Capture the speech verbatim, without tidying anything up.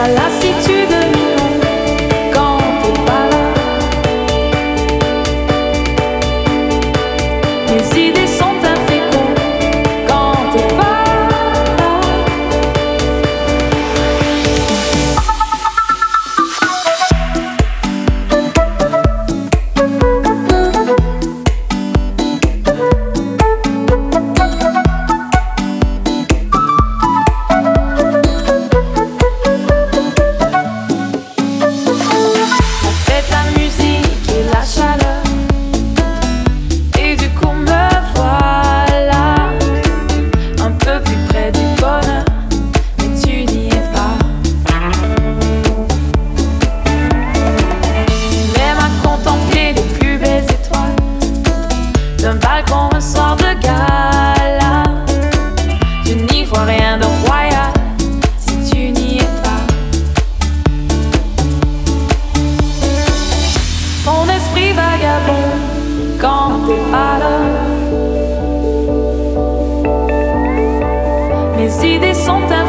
la lassitude quand t'es pas là. Mes idées sont un fécond quand t'es pas là. D'un balcon, un soir de gala, je n'y vois rien de royal si tu n'y es pas. Mon esprit vagabond quand t'es pas là. Mes idées sont un